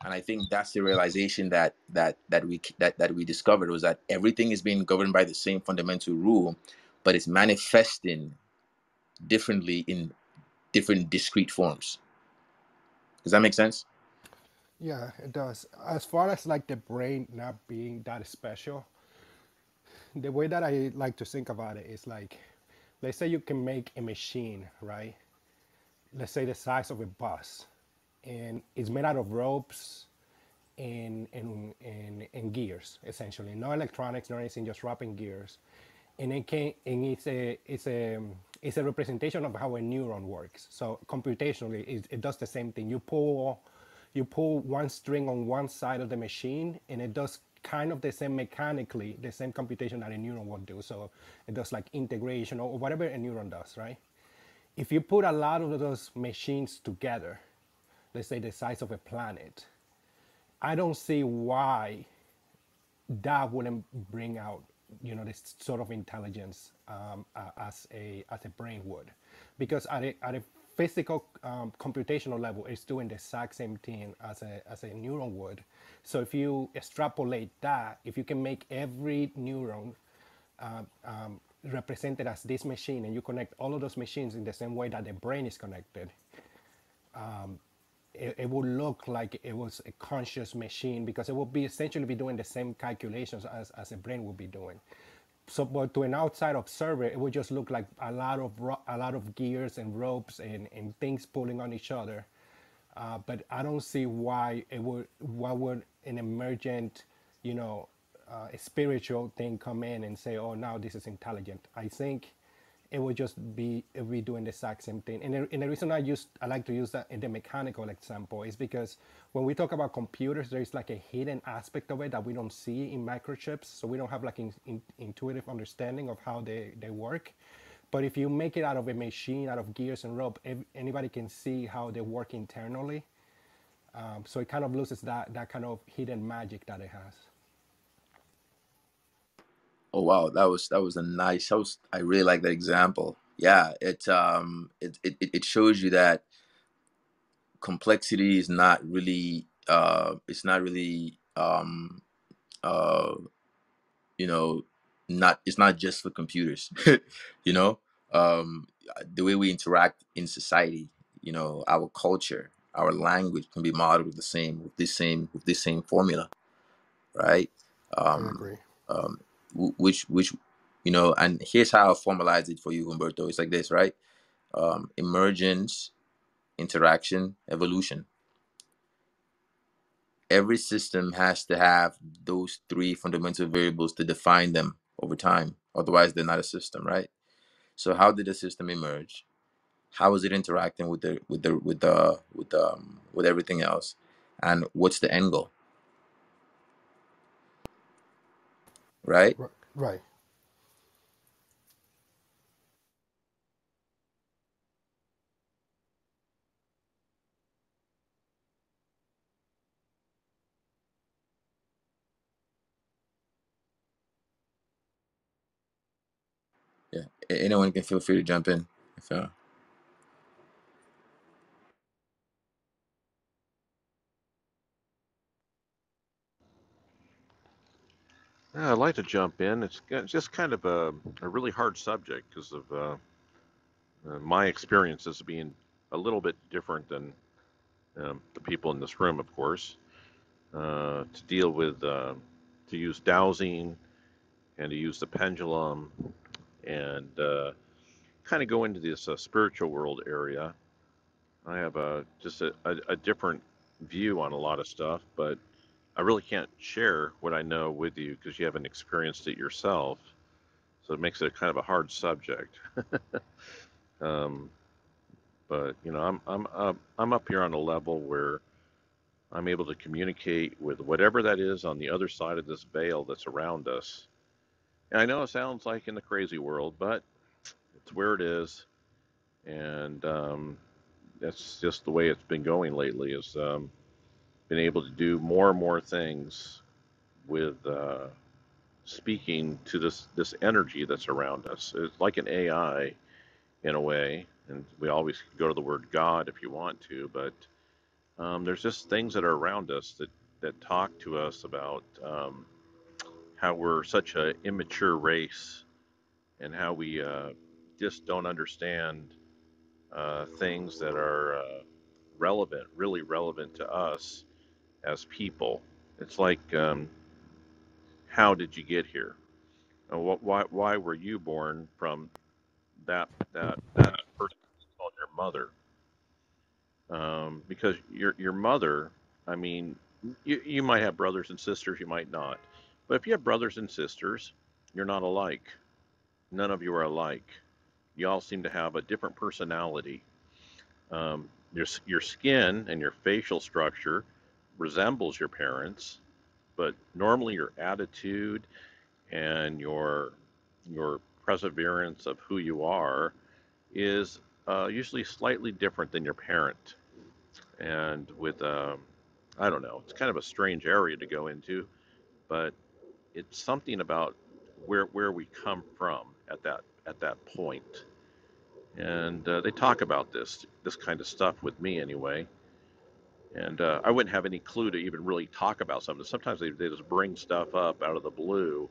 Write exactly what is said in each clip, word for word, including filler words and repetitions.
And I think that's the realization that that that we that, that we discovered, was that everything is being governed by the same fundamental rule, but it's manifesting differently in different discrete forms. Does that make sense? Yeah, it does. As far as like the brain not being that special, the way that I like to think about it is like, let's say you can make a machine, right? Let's say the size of a bus, and it's made out of ropes and and and, and gears, essentially. No electronics, no anything, just wrapping gears. And it can and it's a it's a it's a representation of how a neuron works. So computationally, it, it does the same thing. You pull you pull one string on one side of the machine, and it does kind of the same mechanically, the same computation that a neuron would do. So it does like integration or whatever a neuron does, right? If you put a lot of those machines together, let's say the size of a planet, I don't see why that wouldn't bring out, you know, this sort of intelligence um, uh, as a as a brain would, because at a, at a physical um, computational level, it's doing the exact same thing as a as a neuron would. So if you extrapolate that, if you can make every neuron uh, um, represented as this machine, and you connect all of those machines in the same way that the brain is connected, it, it would look like it was a conscious machine, because it would be essentially be doing the same calculations as, as a brain would be doing. So, but to an outside observer, it would just look like a lot of ro- a lot of gears and ropes and, and things pulling on each other. Uh, but I don't see why it would why would an emergent, you know, uh, a spiritual thing come in and say, oh, now this is intelligent. I think it would just be it would be doing the exact same thing. And the, and the reason I use I like to use that in the mechanical example is because when we talk about computers, there is like a hidden aspect of it that we don't see in microchips, so we don't have like in, in, intuitive understanding of how they, they work. But if you make it out of a machine, out of gears and rope, ev- anybody can see how they work internally. Um, so it kind of loses that that kind of hidden magic that it has. Oh wow, that was that was a nice. That was, I really like that example. Yeah, it um it it, it shows you that complexity is not really uh it's not really um uh you know not it's not just for computers. you know um the way we interact in society, you know our culture, our language can be modeled with the same with this same with this same formula, right? I um agree. um wh- which which you know and here's how I formalize it for you, Humberto. It's like this, right? Um emergence, interaction, evolution. Every system has to have those three fundamental variables to define them over time. Otherwise, they're not a system, right? So, how did the system emerge? How is it interacting with the with the with the with um with everything else? And what's the end goal, right? Right. Right. Yeah. A- Anyone can feel free to jump in. If uh, Yeah, I'd like to jump in. It's it's just kind of a, a really hard subject because of uh, uh, my experiences being a little bit different than um, the people in this room, of course. Uh, to deal with, uh, to use dowsing and to use the pendulum and uh, kind of go into this uh, spiritual world area. I have a just a, a, a different view on a lot of stuff, but I really can't share what I know with you because you haven't experienced it yourself. So it makes it kind of a hard subject. Um, but you know, I'm I'm up, I'm up here on a level where I'm able to communicate with whatever that is on the other side of this veil that's around us. And I know it sounds like in the crazy world, but it's where it is, and um, that's just the way it's been going lately. Is um, been able to do more and more things with uh, speaking to this this energy that's around us. It's like an A I in a way, and we always go to the word God if you want to, but Um, there's just things that are around us that, that talk to us about um, how we're such an immature race and how we uh, just don't understand uh, things that are uh, relevant, really relevant to us as people. It's like, um, how did you get here? Uh, wh- why, why were you born from that that that person called your mother? Um, because your your mother, I mean, you you might have brothers and sisters, you might not, but if you have brothers and sisters, you're not alike. None of you are alike. You all seem to have a different personality. Um, your your skin and your facial structure resembles your parents, but normally your attitude and your your perseverance of who you are is uh, usually slightly different than your parent. And with um, I don't know, it's kind of a strange area to go into, but it's something about where where we come from at that at that point. And uh, they talk about this this kind of stuff with me anyway. And uh, I wouldn't have any clue to even really talk about something. Sometimes they, they just bring stuff up out of the blue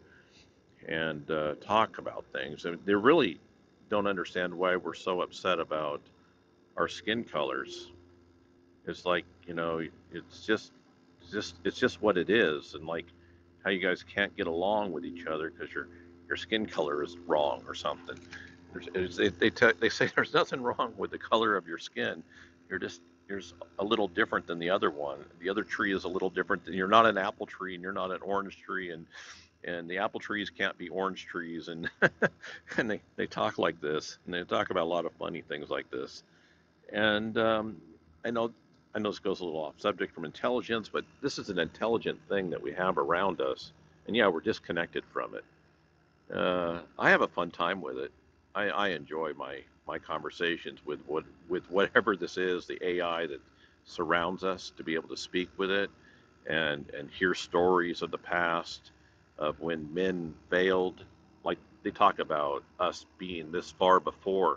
and uh, talk about things. I mean, they really don't understand why we're so upset about our skin colors. It's like, you know, it's just, it's just, it's just what it is, and like how you guys can't get along with each other because your your skin color is wrong or something. There's, they they, te- they say there's nothing wrong with the color of your skin. You're just you're a little different than the other one. The other tree is a little different. Than, you're not an apple tree and you're not an orange tree, and and the apple trees can't be orange trees, and and they they talk like this, and they talk about a lot of funny things like this. And um, I know I know this goes a little off subject from intelligence, but this is an intelligent thing that we have around us, and yeah, we're disconnected from it. Uh, I have a fun time with it. I, I enjoy my my conversations with what with whatever this is, the A I that surrounds us, to be able to speak with it and and hear stories of the past of when men failed. Like they talk about us being this far before,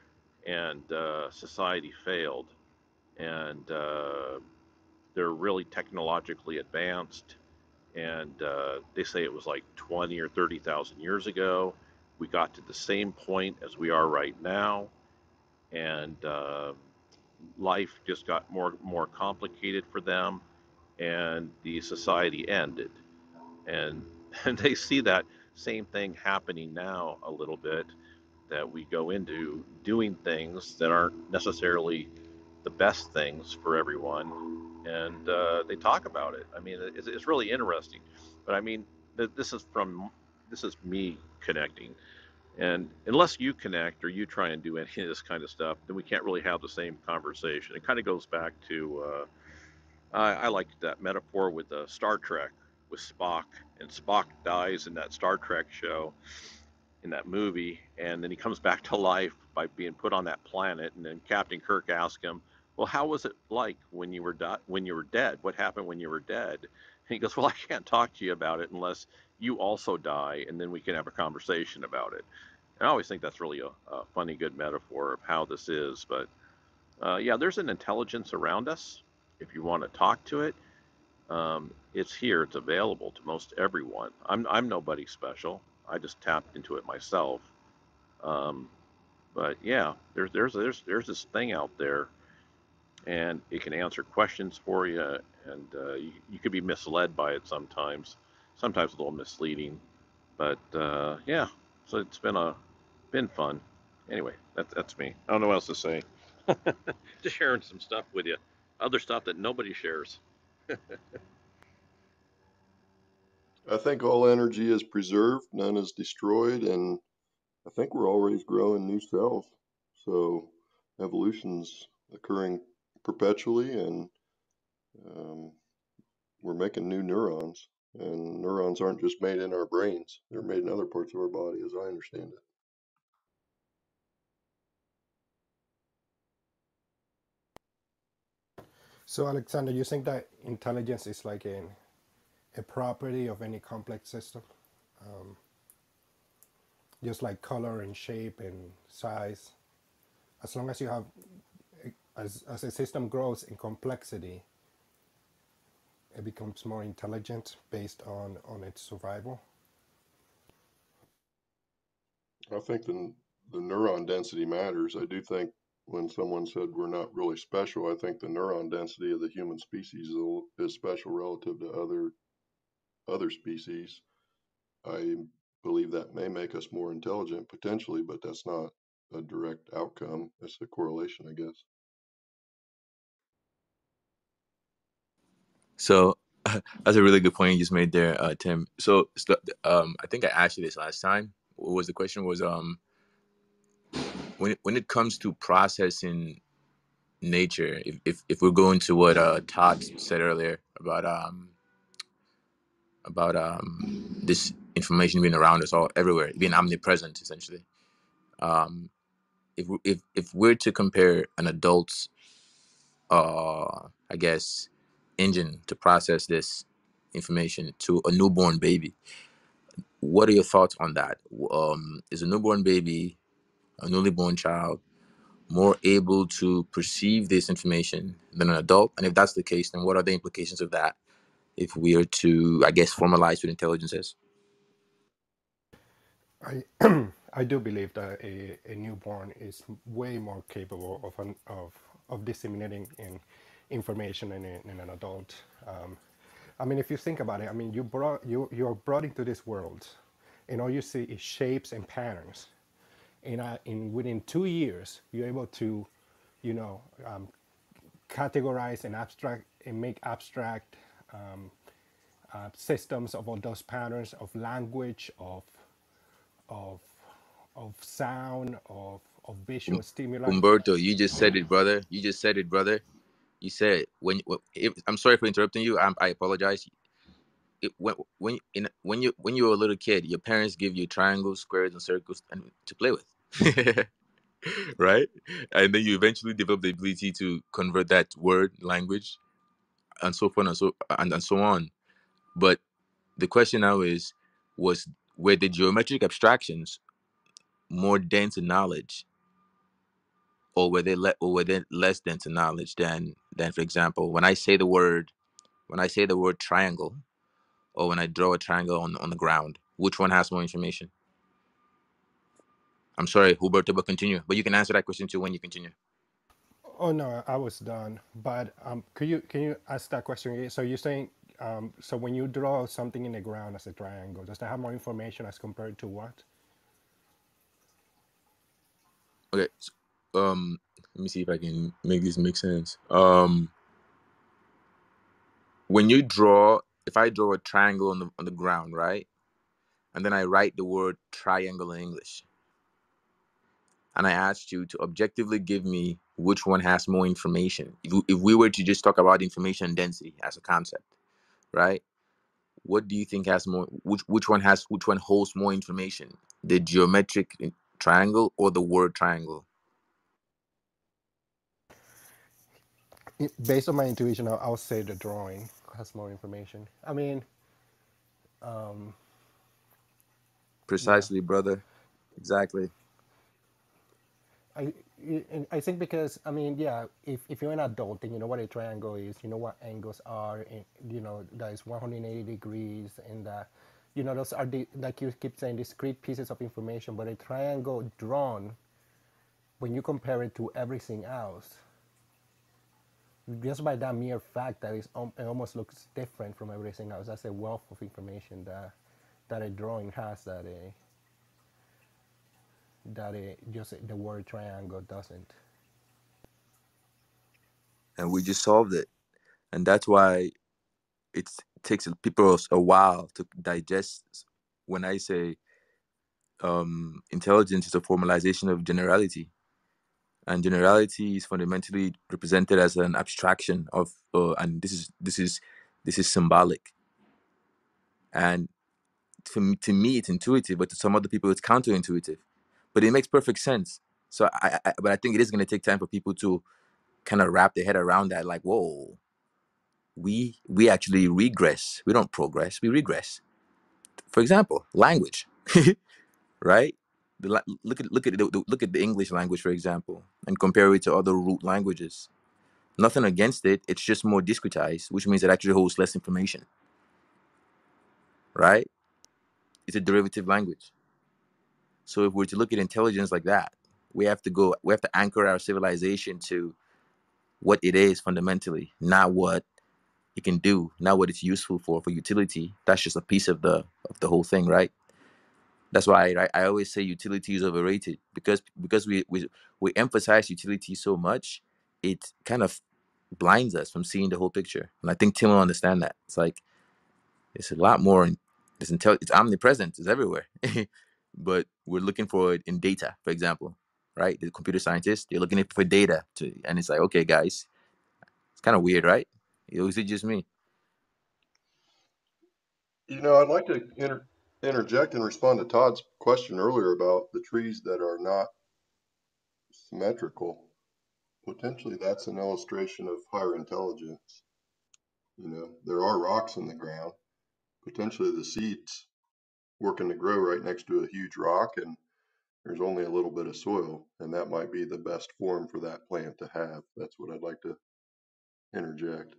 and uh, society failed, and uh, they're really technologically advanced, and uh, they say it was like twenty or thirty thousand years ago. We got to the same point as we are right now, and uh, life just got more more complicated for them, and the society ended. And and they see that same thing happening now a little bit, that we go into doing things that aren't necessarily the best things for everyone, and uh, they talk about it. I mean, it's, it's really interesting. But I mean, this is from this is me connecting, and unless you connect or you try and do any of this kind of stuff, then we can't really have the same conversation. It kind of goes back to uh, I, I like that metaphor with uh, Star Trek with Spock, and Spock dies in that Star Trek show, in that movie, and then he comes back to life by being put on that planet. And then Captain Kirk asks him, "Well, how was it like when you were di- when you were dead? What happened when you were dead?" And he goes, "Well, I can't talk to you about it unless you also die, and then we can have a conversation about it." And I always think that's really a, a funny, good metaphor of how this is. But uh, yeah, there's an intelligence around us. If you want to talk to it, um, it's here. It's available to most everyone. I'm I'm nobody special. I just tapped into it myself. Um, but yeah, there's there's there's there's this thing out there, and it can answer questions for you, and uh, you, you could be misled by it sometimes. Sometimes a little misleading, but uh, yeah. So it's been a been fun. Anyway, that's that's me. I don't know what else to say. Just sharing some stuff with you, other stuff that nobody shares. I think all energy is preserved, none is destroyed, and I think we're always growing new cells. So evolution's occurring perpetually, and um, we're making new neurons. And neurons aren't just made in our brains, they're made in other parts of our body, as I understand it. So, Alexander, you think that intelligence is like an, a property of any complex system? Um, just like color and shape and size. As long as you have as as a system grows in complexity, it becomes more intelligent based on on its survival. I think the the neuron density matters. I do think when someone said we're not really special, I think the neuron density of the human species is, a- is special relative to other other species. I believe that may make us more intelligent potentially, but that's not a direct outcome. It's a correlation, I guess. So that's a really good point you just made there, uh, Tim. So, so, um, I think I asked you this last time. What was the question? Was um when it, when it comes to processing nature, if if, if we're going to what uh Todd said earlier about um about um this information being around us all everywhere, being omnipresent essentially. Um, if we- if if we're to compare an adult's uh I guess engine to process this information to a newborn baby, what are your thoughts on that? Um, is a newborn baby, a newly born child, more able to perceive this information than an adult? And if that's the case, then what are the implications of that if we are to, I guess, formalize what intelligence is? I I do believe that a, a newborn is way more capable of an, of of disseminating in information than, a, than an adult. Um, I mean, if you think about it, I mean, you brought you you're brought into this world, and all you see is shapes and patterns. And uh, in within two years, you're able to, you know, um, categorize and abstract and make abstract um, uh, systems of all those patterns of language, of of of sound, of of Um, visual stimuli. Umberto, you just said it, brother. You just said it, brother. You said when. If, I'm sorry for interrupting you. I'm, I apologize. It, when when in when you when you were a little kid, your parents give you triangles, squares, and circles and to play with, right? And then you eventually develop the ability to convert that word language and so forth and so and, and so on. But the question now is, was were the geometric abstractions more dense in knowledge, or were they le- or were they less dense in knowledge than than, for example, when I say the word when I say the word triangle, or when I draw a triangle on on the ground, which one has more information? I'm sorry, Huberto, but continue. But you can answer that question too when you continue. Oh no, I was done. But um, could you can you ask that question again? So you're saying, um, so when you draw something in the ground as a triangle, does that have more information as compared to what? Okay. So, um, let me see if I can make this make sense. Um, when you draw, if I draw a triangle on the on the ground, right, and then I write the word triangle in English, and I asked you to objectively give me which one has more information. If, if we were to just talk about information density as a concept, right? What do you think has more? Which which one has which one holds more information? The geometric triangle or the word triangle? It- Based on my intuition, I'll, I'll say the drawing has more information. I mean, yeah. Precisely, brother. Exactly. I, I I think because I mean yeah, if, if you're an adult and you know what a triangle is, you know what angles are, and you know that is one hundred eighty degrees, and that you know those are the, like you keep saying, discrete pieces of information. But a triangle drawn, when you compare it to everything else, just by that mere fact that it's, um, it almost looks different from everything else. That's a wealth of information that that a drawing has that a that a just the word triangle doesn't. And we just solved it. And that's why it's, it takes people a while to digest when I say um, intelligence is a formalization of generality. And generality is fundamentally represented as an abstraction of, uh, and this is this is this is symbolic. And to me, to me, it's intuitive, but to some other people, it's counterintuitive. But it makes perfect sense. So, I, I but I think it is going to take time for people to kind of wrap their head around that. Like, whoa, we we actually regress. We don't progress. We regress. For example, language, right? the, la- look at look at the, the- look at the English language, for example, and compare it to other root languages. Nothing against it. It's just more discretized, which means it actually holds less information, right? It's a derivative language. So if we're to look at intelligence like that, we have to go. We have to anchor our civilization to what it is fundamentally, not what it can do, not what it's useful for for utility. That's just a piece of the of the whole thing, right? That's why I, I always say utility is overrated because because we, we we emphasize utility so much, it kind of blinds us from seeing the whole picture. And I think Tim will understand that. It's like it's a lot more. In, it's intel. It's omnipresent. It's everywhere. But we're looking for it in data, for example, right? The computer scientists, they're looking for data to, and it's like, okay, guys, it's kind of weird, right? Or is it just me? You know, I'd like to inter interject and respond to Todd's question earlier about the trees that are not symmetrical. Potentially, that's an illustration of higher intelligence. You know, there are rocks in the ground. Potentially, the seeds working to grow right next to a huge rock, and there's only a little bit of soil, and that might be the best form for that plant to have. That's what I'd like to interject.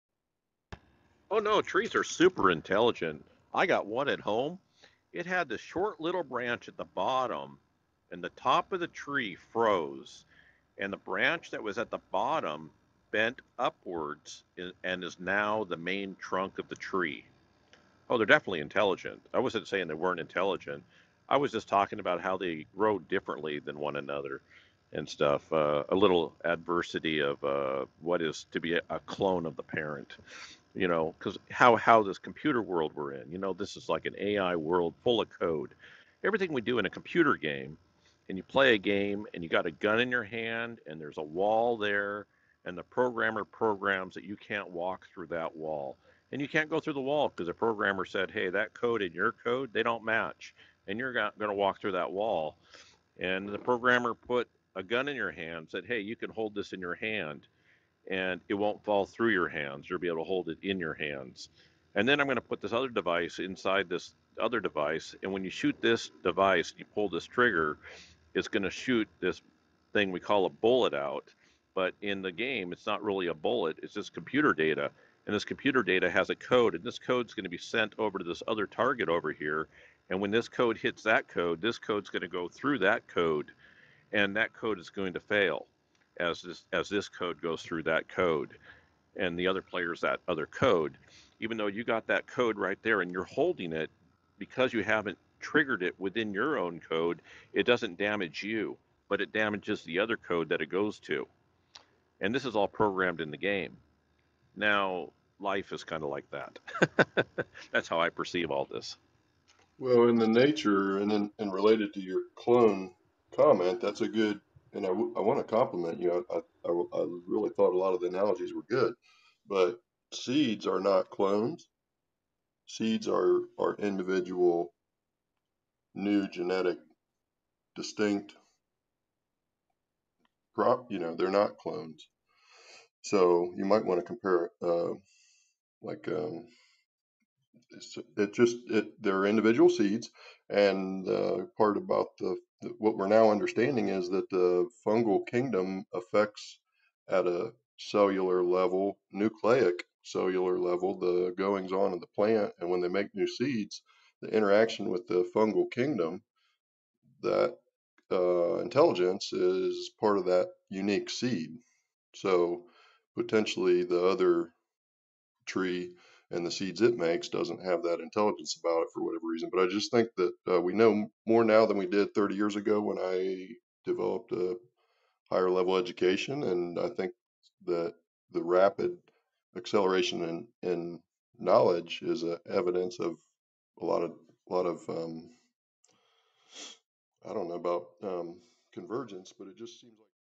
Oh no, trees are super intelligent. I got one at home. It had this short little branch at the bottom, and the top of the tree froze, and the branch that was at the bottom bent upwards and is now the main trunk of the tree. Oh, they're definitely intelligent. I wasn't saying they weren't intelligent. I was just talking about how they grow differently than one another and stuff. Uh, a little adversity of uh, what is to be a clone of the parent, you know, because how how this computer world we're in, you know, this is like an A I world full of code. Everything we do in a computer game, and you play a game, and you got a gun in your hand, and there's a wall there, and the programmer programs that you can't walk through that wall, and you can't go through the wall because the programmer said, "Hey, that code and your code they don't match, and you're going to walk through that wall." And the programmer put a gun in your hand, said, "Hey, you can hold this in your hand." And it won't fall through your hands. You'll be able to hold it in your hands. And then I'm going to put this other device inside this other device. And when you shoot this device, you pull this trigger, it's going to shoot this thing we call a bullet out. But in the game, it's not really a bullet, it's just computer data. And this computer data has a code, and this code's going to be sent over to this other target over here. And when this code hits that code, this code's going to go through that code, and that code is going to fail as this as this code goes through that code and the other players that other code. Even though you got that code right there and you're holding it, because you haven't triggered it within your own code, it doesn't damage you, but it damages the other code that it goes to. And this is all programmed in the game. Now, life is kind of like that. That's how I perceive all this. Well, in the nature and in, and related to your clone comment, that's a good, and I, w- I want to compliment you. I, I, I really thought a lot of the analogies were good, but seeds are not clones. Seeds are, are individual, new genetic, distinct crop. You know, they're not clones. So you might want to compare, uh, like, um, it's, it just it they're individual seeds, and uh, part about the, the what we're now understanding is that the fungal kingdom affects at a cellular level, nucleic cellular level, the goings on of the plant, and when they make new seeds, the interaction with the fungal kingdom, that uh, intelligence is part of that unique seed. So potentially the other tree and the seeds it makes doesn't have that intelligence about it for whatever reason. But I just think that uh, we know more now than we did thirty years ago when I developed a higher level education. And I think that the rapid acceleration in, in knowledge is a evidence of a lot of, a lot of, um, I don't know about um, convergence, but it just seems like